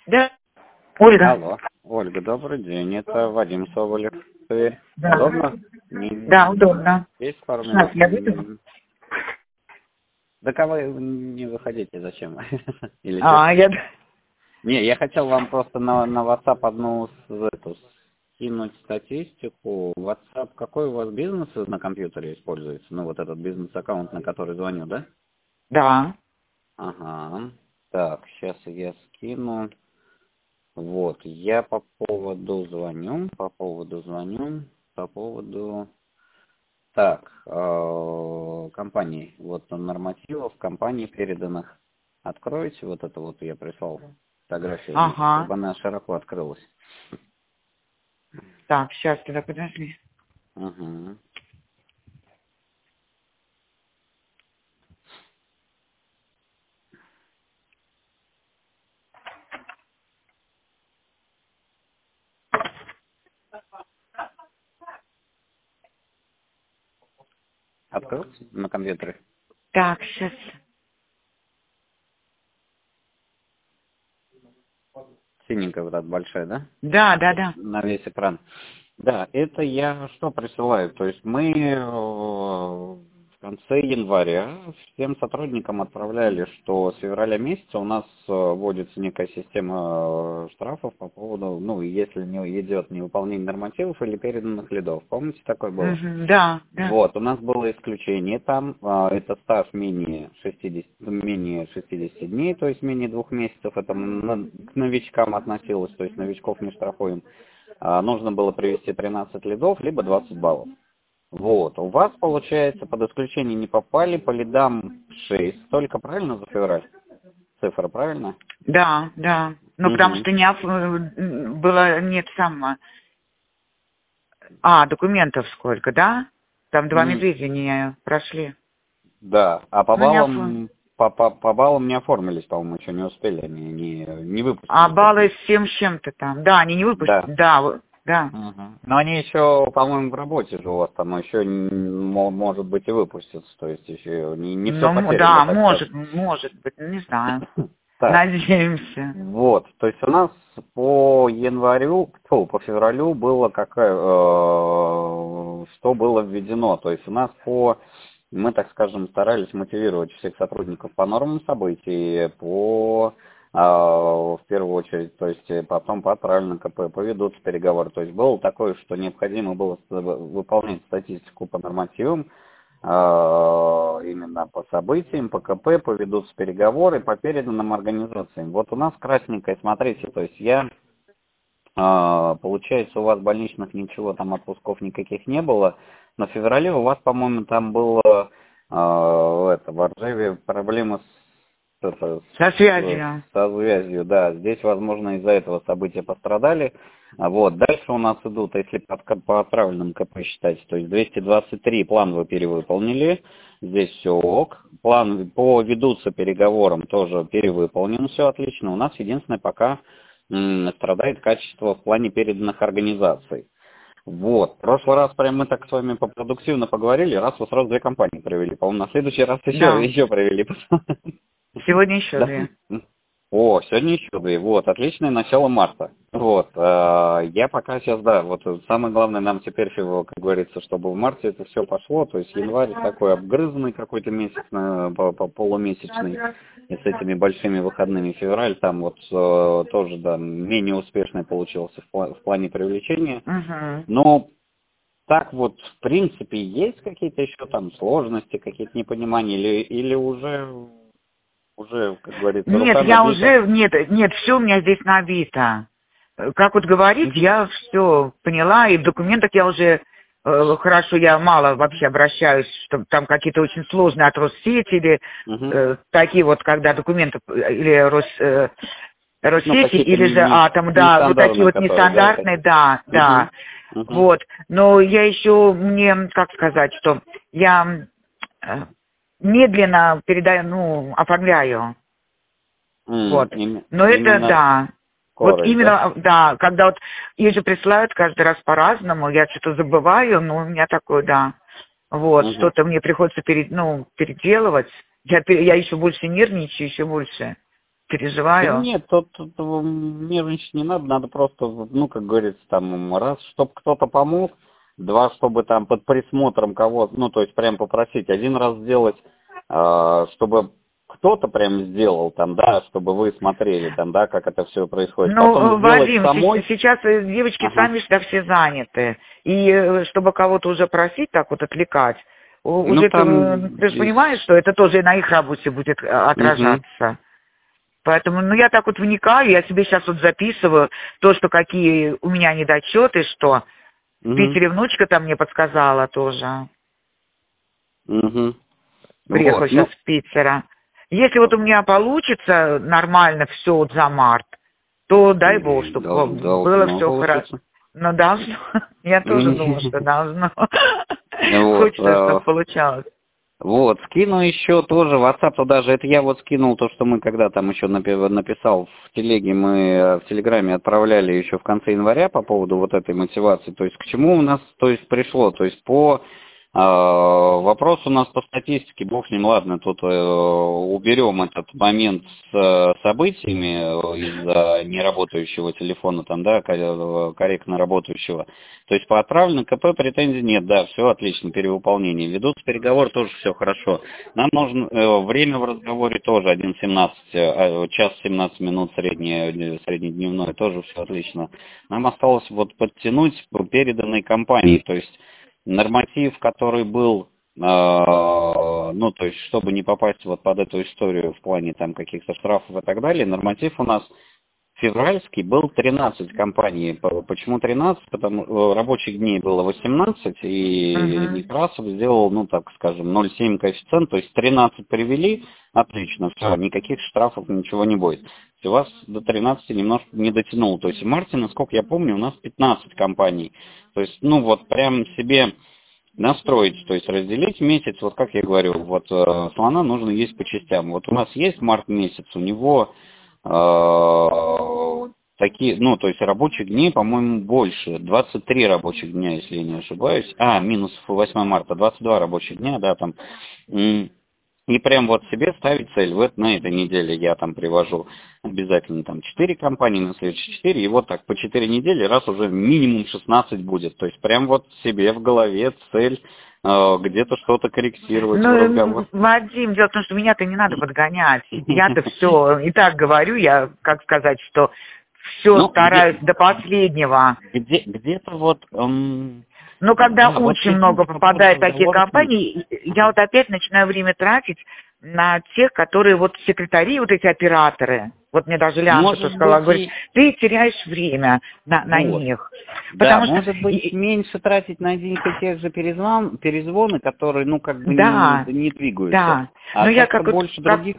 Да. Ольга. Алло. Ольга, добрый день. Это Вадим Соболев. Тверь. Да. Удобно? Да, удобно. Есть пару Сейчас минут? я выйду. Да кого вы не выходите, зачем? Или что? Я... Не, я хотел вам просто на WhatsApp одну скинуть статистику. WhatsApp, какой у вас бизнес на компьютере используется? Ну, вот этот бизнес-аккаунт, на который звоню, да? Да. Ага. Так, сейчас я скину. Вот, я по поводу так, компаний, вот нормативов, компаний переданных. Откройте, вот это вот я прислал фотографию, Ага. чтобы она широко открылась. Так, сейчас тогда подожди. Угу. Открылся на компьютере? Так, сейчас. Синенькая вот эта большая, да? Да, да, да. На весь экран. Да, это я что присылаю? То есть мы в конце января всем сотрудникам отправляли, что с февраля месяца у нас вводится некая система штрафов по поводу, ну, если не идет невыполнение нормативов или переданных лидов. Помните, такое было? Да, да. Вот, у нас было исключение там, это стаж менее 60 дней, то есть менее 2 месяцев, это к новичкам относилось, то есть новичков не штрафуем. Нужно было привести 13 лидов, либо 20 баллов. Вот, у вас, получается, под исключение не попали, по лидам 6, только правильно за февраль? Цифра, правильно? Да, да. Ну, потому что не было, нет самого. Документов сколько, да? Там 2 медведя не прошли. Да, а по Ну, не баллам, по баллам не оформились, по-моему, еще не успели, они не выпустили. А баллы 7 с чем-то там. Да, они не выпустили. Да. Да. Но они еще, по-моему, в работе же у вас там еще, может быть, и выпустятся, то есть еще не все потеряно. Да, может быть, не знаю. Надеемся. Вот, то есть у нас по февралю было что было введено, то есть у нас мы, так скажем, старались мотивировать всех сотрудников по нормам событий, в первую очередь, то есть потом по правильному КП поведутся переговоры. То есть было такое, что необходимо было выполнять статистику по нормативам, именно по событиям, по КП, поведутся переговоры по переданным организациям. Вот у нас красненькое, смотрите, то есть получается, у вас больничных ничего, там отпусков никаких не было, но в феврале у вас, по-моему, там было в Ржеве проблемы со связью. Со связью, да. Здесь, возможно, из-за этого события пострадали. Вот. Дальше у нас идут, если по правильному КП считать, то есть 223 план вы перевыполнили. Здесь все ок. План ведутся переговорам, тоже перевыполнен, все отлично. У нас единственное, пока страдает качество в плане переданных организаций. Вот. В прошлый раз прям мы так с вами продуктивно поговорили, раз вы сразу 2 компании провели. По-моему, на следующий раз еще провели. Сегодня еще 2. Сегодня еще 2. Вот, отличное начало марта. Вот, я пока сейчас, вот самое главное нам теперь, как говорится, чтобы в марте это все пошло, то есть январь такой обгрызанный какой-то месяц, полумесячный, и с этими большими выходными. Февраль там вот тоже, менее успешный получился в плане привлечения. Но так вот, в принципе, есть какие-то еще там сложности, какие-то непонимания, или уже, как говорится, нет, нет, все у меня здесь набито. Как вот говорить, я все поняла, и в документах я уже хорошо, я мало вообще обращаюсь, что там какие-то очень сложные от Россети или такие вот, когда документы или Россети, или же Атом, вот такие вот нестандартные, да. Вот, но я еще, как сказать, что я медленно оформляю. Вот. Но это вот именно, когда вот их же присылают каждый раз по-разному, я что-то забываю, но у меня такое, вот, что-то мне приходится переделывать. Я еще больше нервничаю, еще больше. переживаю. Да нет, тут нервничать не надо, надо просто, ну, как говорится, там, раз, чтобы кто-то помог, два, чтобы там под присмотром кого-то, ну, то есть прям попросить, один раз сделать, чтобы кто-то прям сделал там, да, чтобы вы смотрели там, да, как это все происходит. Ну, Потом сделать Вадим, самой. сейчас девочки Ага. сами всегда все заняты. И чтобы кого-то уже просить, так вот отвлекать, Ну, уже там... ты же понимаешь, что это тоже и на их работе будет отражаться. Поэтому, ну, я так вот вникаю, я себе сейчас вот записываю то, что какие у меня недочеты, что в Питере внучка там мне подсказала тоже. Приехала Вот, сейчас с Питера. Если вот у меня получится нормально все вот за март, то дай бог, чтобы было все хорошо. Ну, должно. Я тоже думаю, что должно. Хочется, чтобы получалось. Вот, скину еще тоже в WhatsApp, даже это я вот скинул то, что мы когда там еще написал в телеге, мы в Телеграме отправляли еще в конце января по поводу вот этой мотивации, то есть к чему у нас, то есть пришло, то есть по вопрос у нас по статистике, бог с ним, ладно, тут уберем этот момент с событиями из-за неработающего телефона, там, да, корректно работающего. То есть по отправленным КП претензий нет, да, все отлично, перевыполнение. Ведутся переговоры, тоже все хорошо. Нам нужно время в разговоре тоже 1:17, час 17 минут среднедневное, тоже все отлично. Нам осталось вот подтянуть переданные компании, то есть норматив, который был, ну, то есть, чтобы не попасть вот под эту историю в плане там каких-то штрафов и так далее, норматив у нас февральский был 13 компаний. Почему 13? Потому рабочих дней было 18, и Некрасов сделал, ну, так скажем, 0,7 коэффициент, то есть 13 привели, отлично, все, никаких штрафов, ничего не будет. У вас до 13 немножко не дотянул. То есть в марте, насколько я помню, у нас 15 компаний. То есть, ну, вот прям себе настроить, то есть разделить месяц, вот как я говорю, вот слона нужно есть по частям. Вот у нас есть март месяц, у него такие, ну, то есть рабочих дней, по-моему, больше, 23 рабочих дня, если я не ошибаюсь, минус 8 марта, 22 рабочих дня, да, там, и прям вот себе ставить цель, вот на этой неделе я там привожу обязательно там 4 компании, на следующие 4, и вот так по 4 недели, раз уже минимум 16 будет, то есть прям вот себе в голове цель, где-то что-то корректировать в разговор. Вадим, дело в том, что меня-то не надо подгонять. Я-то все и так говорю, я, как сказать, что все стараюсь до последнего. Где-то вот... Но когда очень много попадает в такие компании, я вот опять начинаю время тратить на тех, которые вот секретари, вот эти операторы. Вот мне даже Лянка сказала, говорит, ты теряешь время на них. Потому что, может быть, меньше тратить на один и тех же перезвоны, которые, ну, как бы не двигаются. Да, но я как больше других...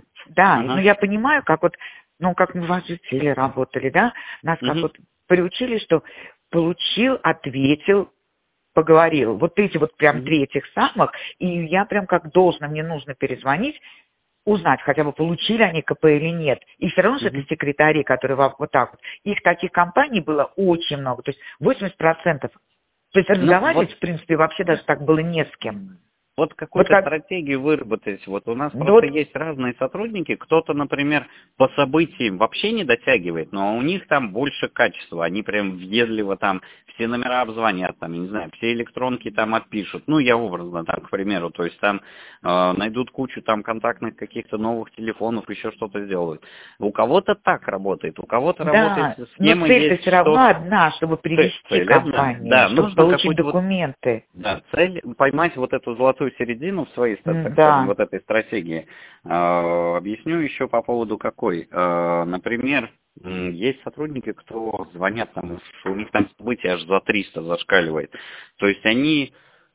но я понимаю, как вот, ну, как мы вожители работали, да, нас как вот приучили, что получил, ответил, поговорил. Вот эти вот прям 3 этих самых, и я прям как должна, мне нужно перезвонить, узнать, хотя бы получили они КП или нет. И все равно, что это секретари, которые вот так вот. Их таких компаний было очень много, то есть 80%. То есть разговаривать, в принципе, вообще даже так было не с кем. Вот какую-то стратегию выработать. Вот у нас просто есть разные сотрудники. Кто-то, например, по событиям вообще не дотягивает, но у них там больше качества. Они прям въедливо там все номера обзвонят, там, я не знаю, все электронки там отпишут. Ну, я образно так, к примеру. То есть там найдут кучу там контактных каких-то новых телефонов, еще что-то сделают. У кого-то так работает, у кого-то работает схема. Но цель-то все равно одна, чтобы привести компанию, чтобы получить документы. Цель поймать вот эту золотую середину в своей, так скажем, вот этой стратегии. Объясню еще по поводу какой. Например, есть сотрудники, кто звонят, там, у них там события аж за 300 зашкаливает. То есть они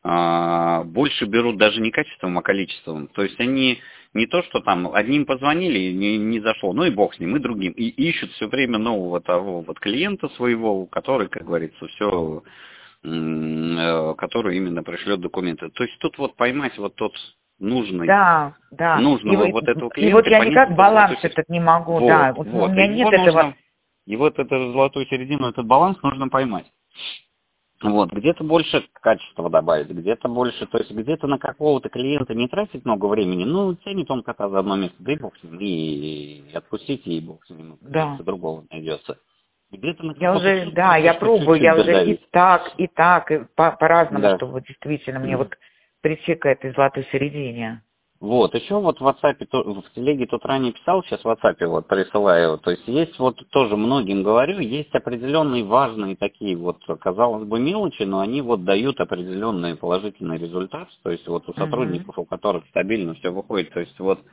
больше берут даже не качеством, а количеством. То есть они не то, что там одним позвонили и не зашло, ну и бог с ним, и другим. И ищут все время нового того вот клиента своего, который, как говорится, все... который именно пришлет документы. То есть тут вот поймать вот тот нужный, нужного вот этого клиента. И вот я никак баланс этот не могу, вот у меня нет этого. И вот эту золотую середину, этот баланс нужно поймать. Вот, где-то больше качества добавить, где-то больше, то есть где-то на какого-то клиента не тратить много времени, ну, тянет он кота за одно место, да и бог с ним, и отпустите, и бог с ним, Да. другого найдется. Где-то на Я кого-то уже, да, чувствуете, я что пробую, чуть-чуть я уже и додавить. так, и по-разному, Да. чтобы действительно мне вот прийти к этой золотой середине. Вот, еще вот в WhatsApp, в телеге тут ранее писал, сейчас в WhatsApp вот присылаю. То есть есть вот тоже многим говорю, есть определенные важные такие вот, казалось бы, мелочи, но они вот дают определенный положительный результат. То есть вот у сотрудников, у которых стабильно все выходит, то есть вот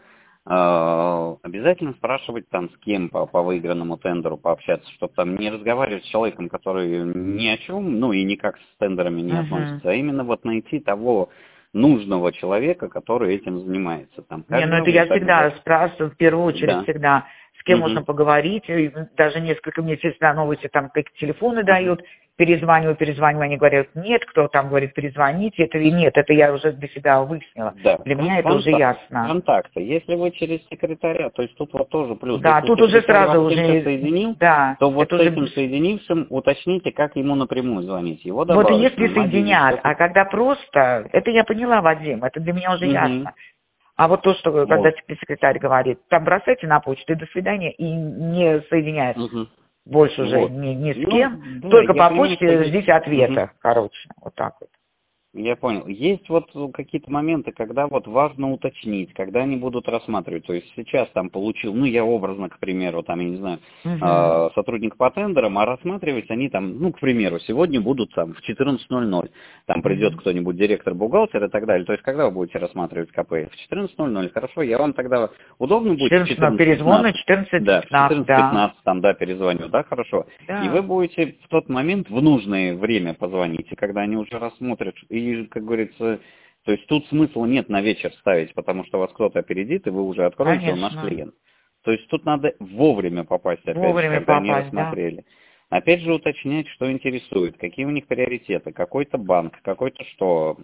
обязательно спрашивать там с кем по выигранному тендеру пообщаться, чтобы там не разговаривать с человеком, который ни о чем, ну и никак с тендерами не относится, а именно вот найти того нужного человека, который этим занимается. Там, Не, ну когда это я всегда обязательно... спрашиваю, в первую очередь Да. всегда, с кем можно поговорить, и даже несколько мне всегда новости, там, как телефоны дают, перезваниваю, они говорят, нет, кто там говорит, перезвоните, это и нет, это я уже для себя выяснила. Да. Для меня это уже ясно. Контакты. Если вы через секретаря, то есть тут вот тоже плюс. Да, Если тут уже секретарь сразу вас с кем-то уже, соединил, да, то вот это с уже... этим соединившим уточните, как ему напрямую звонить. Его Вот и добавить если на мобильный, соединят, что-то. а когда просто, это я поняла, Вадим, это для меня уже ясно. А вот то, что когда Вот. секретарь говорит, там бросайте на почту и до свидания, и не соединяется больше уже Вот. ни с Ну, кем, да, только я по понимаю, что почте есть. ждите ответа, короче, вот так вот. Я понял. Есть вот какие-то моменты, когда вот важно уточнить, когда они будут рассматривать. То есть сейчас там получил, ну я образно, к примеру, там, я не знаю, сотрудник по тендерам, а рассматривать они там, ну, к примеру, сегодня будут там в 14:00, там придет кто-нибудь, директор-бухгалтер и так далее. То есть когда вы будете рассматривать КП? В 14:00, хорошо, я вам тогда удобно будет в 14 перезвон на 14:15? Да, в 14:15, да. 14:15 там, да, перезвоню, да, хорошо. Да. И вы будете в тот момент в нужное время позвонить, и когда они уже рассмотрят, и, как говорится, то есть тут смысла нет на вечер ставить, потому что вас кто-то опередит, и вы уже откроете, он наш Конечно. клиент. То есть тут надо вовремя попасть, опять же, Вовремя когда они попасть, да. рассмотрели. Опять же уточнять, что интересует, какие у них приоритеты, какой-то банк, какой-то что,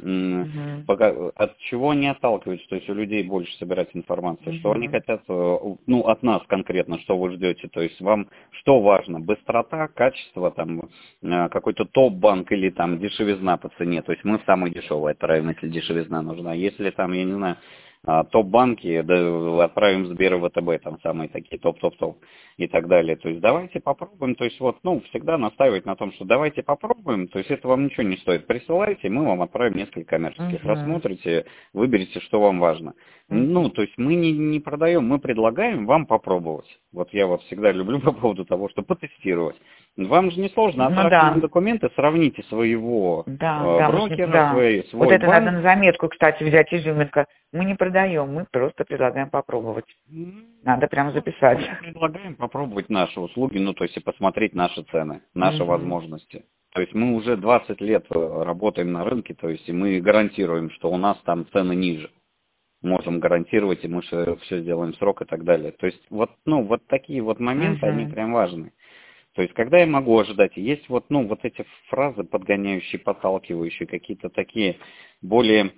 от чего они отталкиваются, то есть у людей больше собирать информацию, что они хотят, ну, от нас конкретно, что вы ждете, то есть вам что важно, быстрота, качество, там, какой-то топ-банк или там дешевизна по цене, то есть мы в самый дешевый отправим, если дешевизна нужна, если там, я не знаю, топ-банки, да, отправим Сбер и ВТБ, там самые такие топ-топ-топ и так далее. То есть давайте попробуем, то есть вот, ну, всегда настаивать на том, что давайте попробуем, то есть это вам ничего не стоит. Присылайте, мы вам отправим несколько коммерческих. Рассмотрите, выберите, что вам важно. Ну, то есть мы не продаем, мы предлагаем вам попробовать. Вот я вот всегда люблю по поводу того, что потестировать. Вам же не сложно, отправьте нам документы, сравните своего брокера, свой вот это банк. надо на заметку, кстати, взять изюминка. Мы не продаем, мы просто предлагаем попробовать. Надо прямо записать. Мы предлагаем попробовать наши услуги, ну, то есть и посмотреть наши цены, наши возможности. То есть мы уже 20 лет работаем на рынке, то есть и мы гарантируем, что у нас там цены ниже. Можем гарантировать, и мы все сделаем в срок и так далее. То есть вот, ну, вот такие вот моменты, они прям важны. То есть когда я могу ожидать, есть вот, ну, вот эти фразы подгоняющие, подталкивающие, какие-то такие более,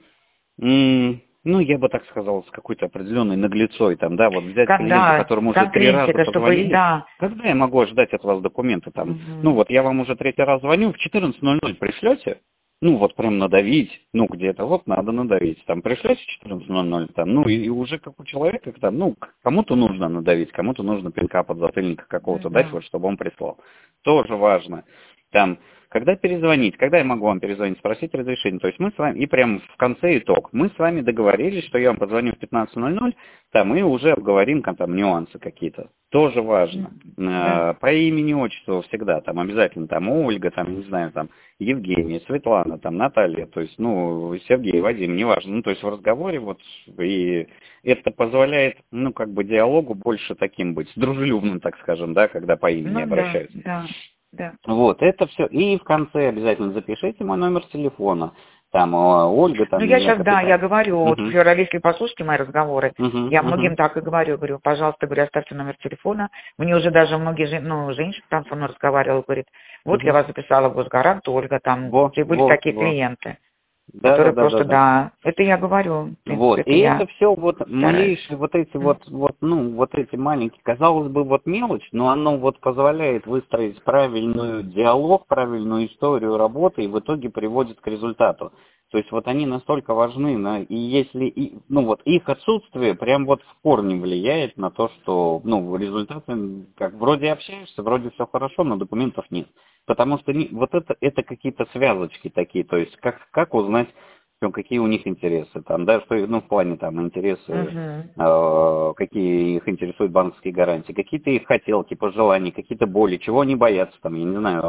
ну, я бы так сказал, с какой-то определенной наглецой, там, да, вот взять клиента, которому уже 3 раза позвонили, когда я могу ожидать от вас документы, там, ну, вот я вам уже 3-й раз звоню, в 14:00 пришлете, ну, вот прям надавить, ну, где-то вот надо надавить, там, пришлете в 14:00, там, ну, и уже как у человека, там, ну, кому-то нужно надавить, кому-то нужно пинка подзатыльника какого-то дать, вот, чтобы он прислал. Тоже важно. Там, когда перезвонить, когда я могу вам перезвонить, спросить разрешение, то есть мы с вами, и прям в конце итог, мы с вами договорились, что я вам позвоню в 15:00, там, и уже обговорим там нюансы какие-то. Тоже важно. По имени, отчеству всегда, там, обязательно, там, Ольга, там, не знаю, там, Евгения, Светлана, там, Наталья, то есть, ну, Сергей, Вадим, неважно, ну, то есть в разговоре, вот, и это позволяет, ну, как бы диалогу больше таким быть, дружелюбным, так скажем, да, когда по имени обращаются. Да. Вот, это все. И в конце обязательно запишите мой номер телефона. Там Ольга, там... Ну, я сейчас, да, я говорю, вот, Флёра, если послушайте мои разговоры, я многим так и говорю, пожалуйста, говорю, оставьте номер телефона. Мне уже даже многие, женщины там со мной разговаривали, говорит, вот я вас записала в Госгарант, Ольга, там, были такие клиенты. Да, да, которые да, да, просто, да. да, это я говорю, в принципе, Вот. это И я это все вот стараюсь. малейшие вот эти вот эти маленькие, казалось бы, вот мелочь, но оно вот позволяет выстроить правильную диалог, правильную историю работы и в итоге приводит к результату. То есть вот они настолько важны, и если, ну вот их отсутствие прям вот в корне влияет на то, что, ну, результаты, как вроде общаешься, вроде все хорошо, но документов нет. Потому что вот это какие-то связочки такие, то есть как узнать, какие у них интересы, там, да, что, ну, в плане там интересы, Мгм. какие их интересуют банковские гарантии, какие-то их хотелки, пожелания, какие-то боли, чего они боятся, там, я не знаю,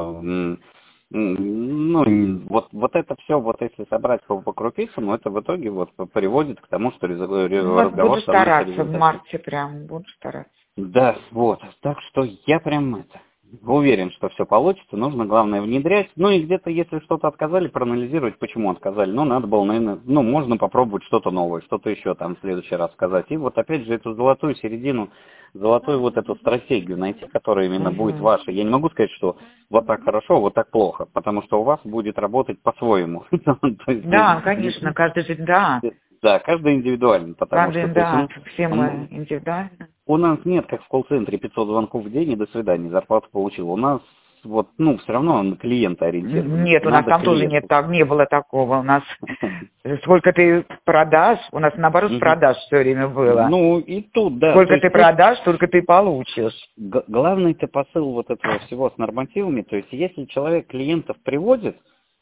ну, вот это все, вот если собрать по крупицам, это в итоге вот приводит к тому, что Ну вот разговор буду становится стараться в результативным. марте прям, буду стараться. Да, вот. Так что я прям уверен, что все получится. Нужно, главное, внедрять. Ну и где-то, если что-то отказали, проанализировать, почему отказали. Ну, надо было, наверное, ну, можно попробовать что-то новое, что-то еще там в следующий раз сказать. И вот опять же эту золотую середину, золотую вот эту стратегию найти, которая именно будет Мгм. ваша. Я не могу сказать, что вот так хорошо, вот так плохо, потому что у вас будет работать по-своему. То есть, Да, конечно, каждый же, да, да, каждый индивидуально, потому что, каждый, то есть да, все мы он индивидуально. у нас нет, как в колл-центре, 500 звонков в день и до свидания, зарплату получил. У нас вот, ну, все равно он клиента ориентирован. Нет, у нас Надо там тоже нет, клиенту. так, не было такого. У нас сколько ты продашь, у нас наоборот Мгм. продаж все время было. Ну, и тут, да, то Сколько ты есть тут продашь, столько ты получишь. главный-то посыл вот этого всего с нормативами, то есть если человек клиентов приводит,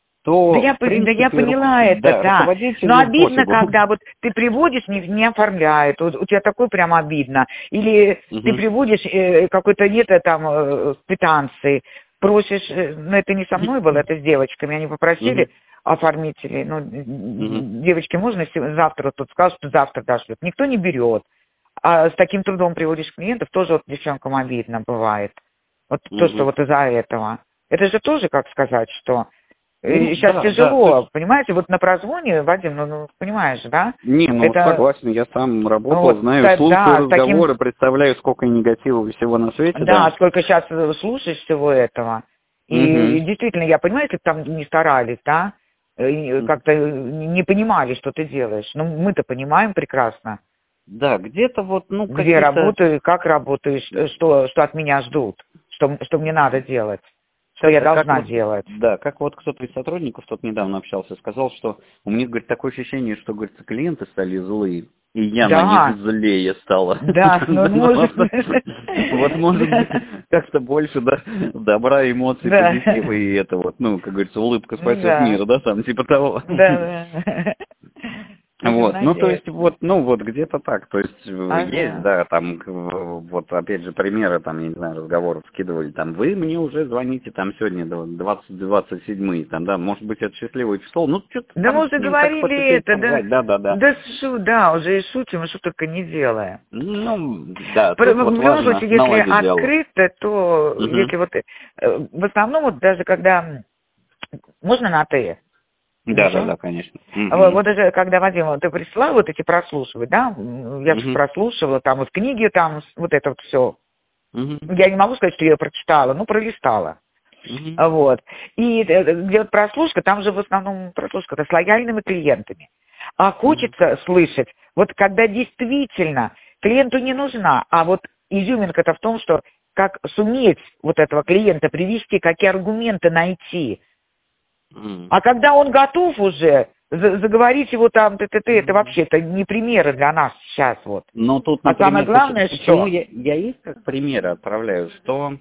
то, в Да я принципе, поняла это, да, да. Но руководителю обидно, пофигу. когда вот ты приводишь, не оформляет. Вот у тебя такое прям обидно. Или ты Мгм. приводишь какой-то нет там квитанции, просишь, ну это не со мной было, это с девочками, они попросили Мгм. оформителей, ну, Мгм. девочки, можно завтра, тут сказал, что завтра дошлют. Никто не берет. А с таким трудом приводишь клиентов, тоже вот девчонкам обидно бывает. Вот то, что Мгм. вот из-за этого. Это же тоже, как сказать, что Ну, сейчас да, да, то есть тяжело, понимаете, вот на прозвоне, Вадим, ну, понимаешь, да? не, ну Это согласен, я сам работал, вот, знаю, слушаю да, с таким, разговоры, представляю, сколько негатива всего на свете, да, да. сколько сейчас слушаешь всего этого. И Угу. действительно, я понимаю, если бы там не старались, да, как-то не понимали, что ты делаешь. Ну, мы-то понимаем прекрасно, Да, где-то вот, ну, где какие-то, работаю, как работаешь, что от меня ждут, что мне надо делать, что я как должна вот, делать. да, как вот кто-то из сотрудников, тот недавно общался, сказал, что у них, говорит, такое ощущение, что, говорит, клиенты стали злые, и я на них Да, злее стала. да, ну, может, Вот, может быть, да, как-то больше, да, добра, эмоций, да, позитива, и это вот, ну, как говорится, улыбка ну спасет мир, да, да, там, типа того. да, да. Будем Вот, ну то есть надеяться. вот, ну вот где-то так, то есть есть, Ага. да, там вот опять же примеры, там, я не знаю, разговоров скидывали, там, вы мне уже звоните, там, сегодня 27-й, там, да, может быть, это счастливое число, ну, что-то Да мы там, уже как говорили подшутить, это, да, поржать, да-да-да. да, уже и шутим, и что только не делаем. Ну, да, В тут вот любом важно случае, если наладить диалог. открыто, то Угу. если вот в основном вот даже когда можно на ты, хорошо? Да-да-да, конечно. Вот Угу. даже когда, Вадим, вот ты присылал вот эти прослушивать, да, я же Угу. прослушивала, там вот книги, там вот это вот все. Угу. Я не могу сказать, что я ее прочитала, ну, пролистала. Угу. Вот. И где вот прослушка, там же в основном прослушка-то с лояльными клиентами. А Угу. хочется слышать, вот когда действительно клиенту не нужна, а вот изюминка-то в том, что как суметь вот этого клиента привести, какие аргументы найти. А когда он готов уже, заговорить его там, это Угу. вообще это не примеры для нас сейчас вот. Но тут, А самое например, главное, почему что? я их как примеры отправляю, что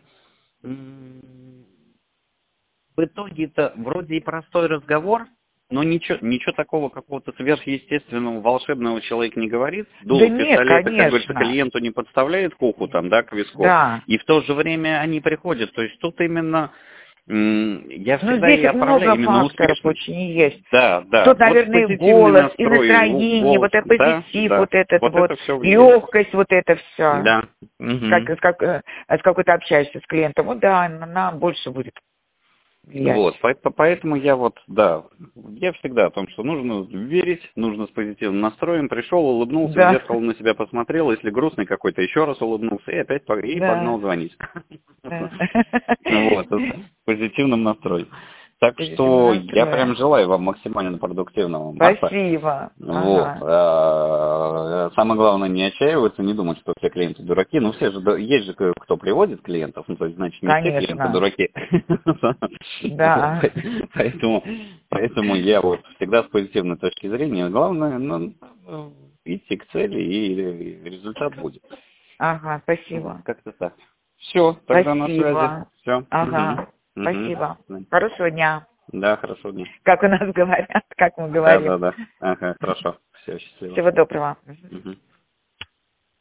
в итоге-то вроде и простой разговор, но ничего такого какого-то сверхъестественного, волшебного человек не говорит, Да дуло нет, пистолета, как говорится, конечно. клиенту не подставляет к уху, там, да, к виску, Да. и в то же время они приходят. То есть тут именно я Но всегда здесь и отправляю много именно факторов успешных. очень есть. Да, да, Тут, вот наверное, и позитивный голос, и настрой, настроение, голос, вот это да, позитив, да, вот этот вот вот, это все влияет. легкость, вот это все. Да. Мгм. С какой ты общаешься с клиентом, вот да, она больше будет влиять. Вот, поэтому я вот, да, я всегда о том, что нужно верить, нужно с позитивным настроем, пришел, улыбнулся, в Да, зеркало на себя посмотрел, если грустный какой-то, еще раз улыбнулся, и опять и да, погнал звонить. да. Вот, с позитивным настроем. Так что я прям желаю вам максимально продуктивного марта. Спасибо. Вот. Самое главное, не отчаиваться, не думать, что все клиенты дураки. Ну, все же, есть же кто приводит клиентов, ну, то есть, значит, не все клиенты дураки. Да. Поэтому я вот всегда с позитивной точки зрения. Главное, идти к цели, и результат будет. Ага, спасибо. Как-то так. Все, тогда на связи. Все. Ага, спасибо. Хорошего дня. Да, хорошего дня. Как у нас говорят, как мы говорим. Да. Ага, хорошо. Все, счастливо. Всего доброго. Угу.